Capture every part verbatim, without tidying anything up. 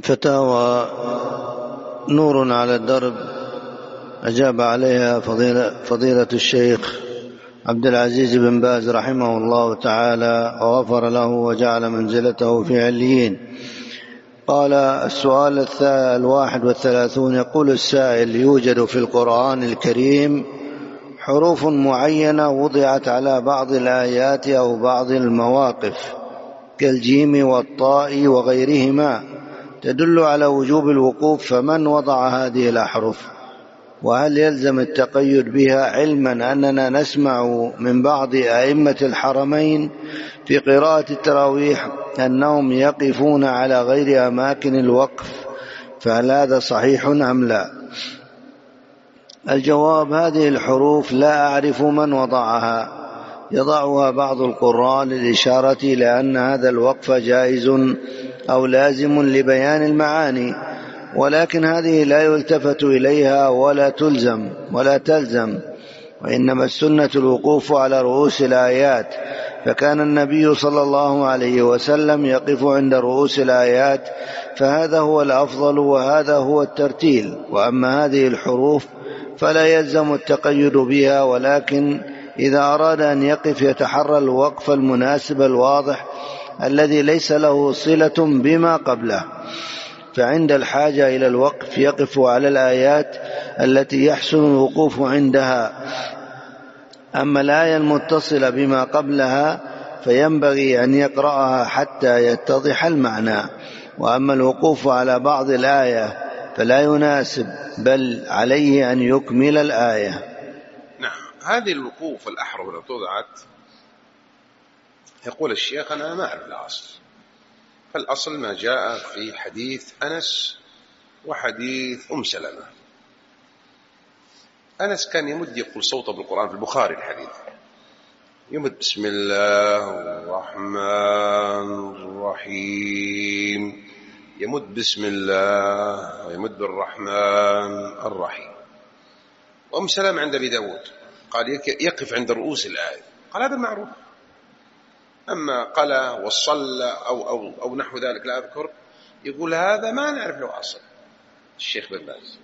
فتاوى نور على الدرب أجاب عليها فضيلة, فضيلة الشيخ عبد العزيز بن باز رحمه الله تعالى وغفر له وجعل منزلته في عليين. قال: السؤال الواحد والثلاثون، يقول السائل: يوجد في القرآن الكريم حروف معينة وضعت على بعض الآيات أو بعض المواقف كالجيم والطاء وغيرهما تدل على وجوب الوقوف، فمن وضع هذه الأحرف؟ وهل يلزم التقيد بها، علما أننا نسمع من بعض أئمة الحرمين في قراءة التراويح أنهم يقفون على غير أماكن الوقف، فهل هذا صحيح أم لا؟ الجواب: هذه الحروف لا أعرف من وضعها، يضعها بعض القراء للإشارة إلى أن هذا الوقف جائز أو لازم لبيان المعاني، ولكن هذه لا يلتفت إليها ولا تلزم ولا تلزم وإنما السنة الوقوف على رؤوس الآيات، فكان النبي صلى الله عليه وسلم يقف عند رؤوس الآيات، فهذا هو الأفضل وهذا هو الترتيل. وأما هذه الحروف فلا يلزم التقيد بها، ولكن إذا أراد أن يقف يتحرى الوقف المناسب الواضح الذي ليس له صلة بما قبله، فعند الحاجة إلى الوقف يقف على الآيات التي يحسن الوقوف عندها. أما الآية المتصلة بما قبلها فينبغي أن يقرأها حتى يتضح المعنى، وأما الوقوف على بعض الآية فلا يناسب، بل عليه أن يكمل الآية. نعم، هذه الوقوف الأحرف التي وضعت، يقول الشيخ: أنا ما أعرف الأصل، فالأصل ما جاء في حديث أنس وحديث أم سلمة. أنس كان يمد يقول صوته بالقرآن في البخاري الحديث، يمد بسم الله الرحمن الرحيم، يمد بسم الله ويمد بالرحمن الرحيم. وأم سلمة عند أبي داود قال يقف عند رؤوس الآية، قال هذا معروف. أما قال والصلى أو, أو, أو نحو ذلك لا أذكر، يقول هذا ما نعرف له أصل. الشيخ بن باز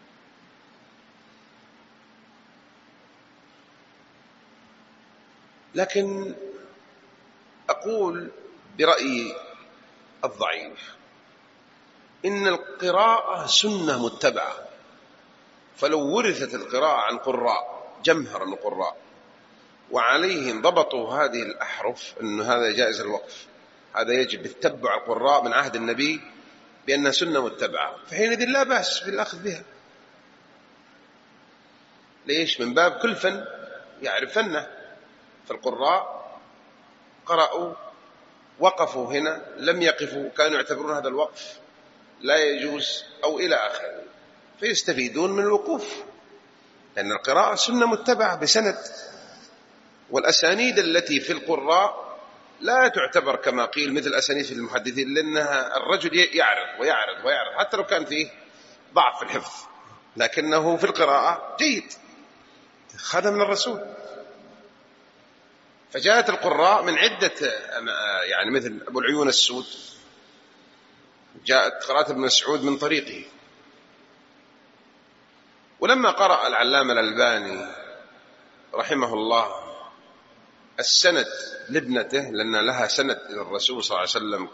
لكن أقول برأيي الضعيف إن القراءة سنة متبعة، فلو ورثت القراءة عن قراء جمهر من القراء وعليهم ضبطوا هذه الأحرف أن هذا جائز الوقف، هذا يجب اتبع القراء من عهد النبي بأنها سنة متبعة، فحينئذ لا بأس بالأخذ بها. ليش؟ من باب كل فن يعرف فنه، فالقراء قرأوا وقفوا هنا لم يقفوا، كانوا يعتبرون هذا الوقف لا يجوز أو إلى آخره، فيستفيدون من الوقوف، لأن القراءة سنة متبعة بسند، والأسانيد التي في القراء لا تعتبر كما قيل مثل أسانيد في المحدثين، لأنها الرجل يعرض ويعرض ويعرض حتى لو كان فيه ضعف في الحفظ، لكنه في القراءة جيد، خدم من الرسول. فجاءت القراء من عدة، يعني مثل أبو العيون السود جاءت قراءة ابن مسعود من طريقه. ولما قرأ العلامة الألباني رحمه الله السند لابنته، لأن لها سند إلى الرسول صلى الله عليه وسلم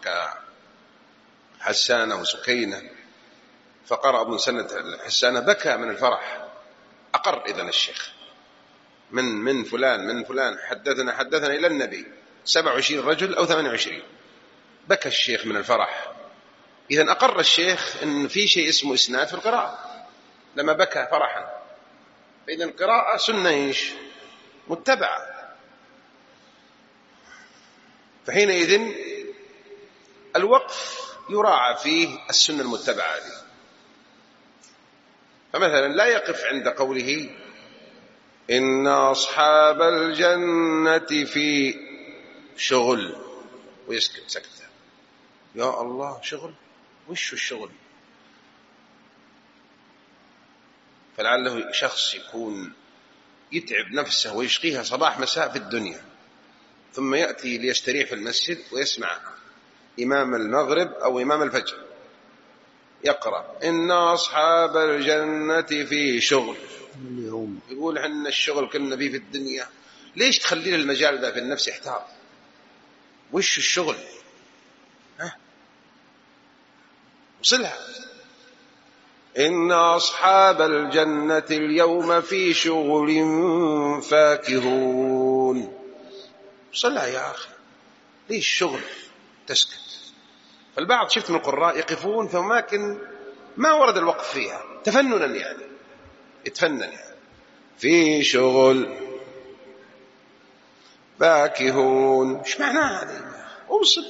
كحسانة وسكينة، فقرأ ابن سند حسانة بكى من الفرح، أقر إذن الشيخ من من فلان من فلان حدثنا حدثنا إلى النبي سبع وعشرين رجل أو ثمان وعشرين، بكى الشيخ من الفرح. إذن أقر الشيخ أن في شيء اسمه إسناد في القراءة لما بكى فرحا، فإذن القراءة سنة إيش متبعة، فحينئذ الوقف يراعى فيه السنة المتبعة هذه. فمثلا لا يقف عند قوله إن أصحاب الجنة في شغل ويسكت سكتة، يا الله شغل، وش الشغل؟ فلعله شخص يكون يتعب نفسه ويشقيها صباح مساء في الدنيا، ثم يأتي ليستريح في المسجد ويسمع إمام المغرب أو إمام الفجر، يقرأ إن أصحاب الجنة في شغل اليوم. يقول إن الشغل كنا فيه في الدنيا. ليش تخلي المجال ده في النفس يحتار؟ وش الشغل؟ ها وصلها. إن أصحاب الجنة اليوم في شغل فاكهون. وصلها يا أخي. ليش الشغل؟ تسكت. فالبعض شفت من القراء يقفون في أماكن ما ورد الوقف فيها تفننا، يعني يتفنن يعني. في شغل فاكهون، ايش معناها هذه؟ اوصل.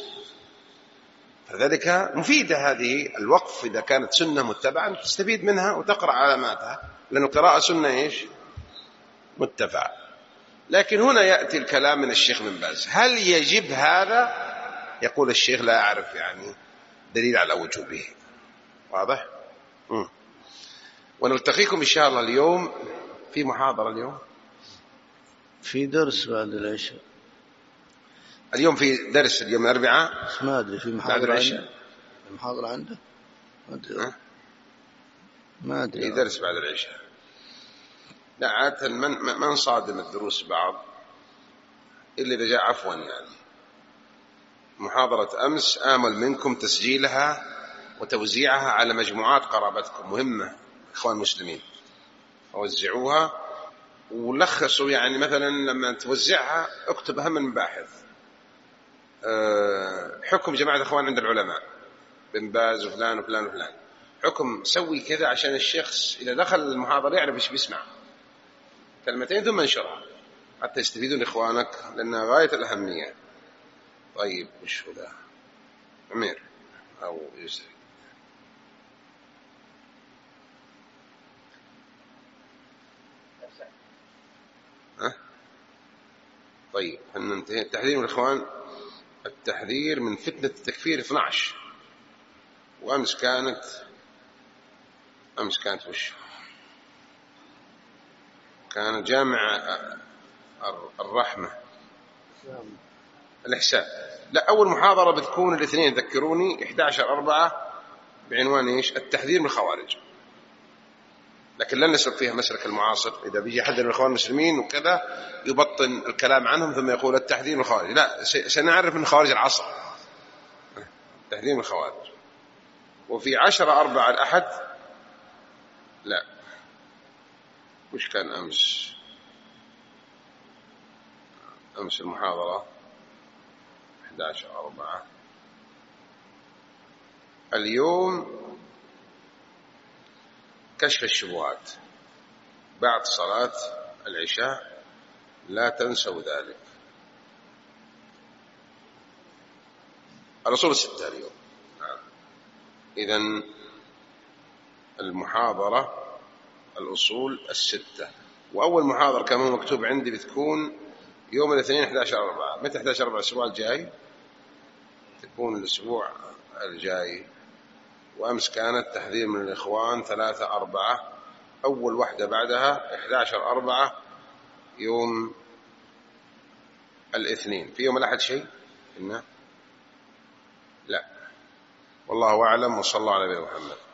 فذلك مفيدة هذه الوقف إذا كانت سنة متبعة تستفيد منها وتقرأ علاماتها، لأن القراءة سنة إيش؟ متبعة. لكن هنا يأتي الكلام من الشيخ بن باز، هل يجب هذا؟ يقول الشيخ لا أعرف يعني دليل على وجوبه. واضح؟ م. ونلتقيكم إن شاء الله اليوم في محاضرة. اليوم في درس بعد العشاء. اليوم في درس اليوم الأربعاء ما أدري في محاضرة عنده. المحاضرة عنده ما أدري. ما أدري. في درس بعد العشاء. لا عادة من ما نصادم الدروس بعض إلا إذا جاء عفوا. يعني محاضرة أمس آمل منكم تسجيلها وتوزيعها على مجموعات قرابتكم، مهمة إخوان المسلمين. وزعوها ولخصوا، يعني مثلا لما توزعها اكتب أهم المباحث، حكم جماعة الإخوان عند العلماء بن باز وفلان وفلان وفلان، حكم سوي كذا عشان الشخص إذا دخل المحاضرة يعرف إيش بيسمع، كلمتين ثم انشرها حتى يستفيدون إخوانك لأنها غاية الأهمية. طيب وش هو ذا؟ عمير أو يوسف. ها؟ طيب احنا ننتهي. التحذير من الإخوان، التحذير من فتنة التكفير اثني عشر. وأمس كانت أمس كانت وش؟ كان جامع الرحمة الإحسان. لا أول محاضرة بتكون الاثنين ذكروني إحدى عشر أربعة بعنوان إيش؟ التحذير من الخوارج. لكن لن نسلك فيها مسلك المعاصر، إذا بيجي حد من الإخوان المسلمين وكذا يبطن الكلام عنهم ثم يقول التحذير من الخوارج. لا، سنعرف من خوارج العصر التحذير من الخوارج. وفي عشرة أربعة الأحد لا وش كان أمس؟ أمس المحاضرة إحدى عشر أربعة. اليوم كشف الشبهات بعد صلاة العشاء، لا تنسوا ذلك. الرسول الستة اليوم. إذن المحاضرة الأصول الستة، وأول محاضرة كما مكتوب عندي بتكون يوم الاثنين إحدى عشر أربعة. متى إحدى عشر أربعة؟ الأسبوع الجاي تكون الأسبوع الجاي. وأمس كانت تحذير من الإخوان ثلاثة أربعة. أول واحدة بعدها إحدى عشر أربعة يوم الاثنين. في يوم الأحد شيء؟ إنه لا، والله أعلم. وصلى الله على نبينا محمد.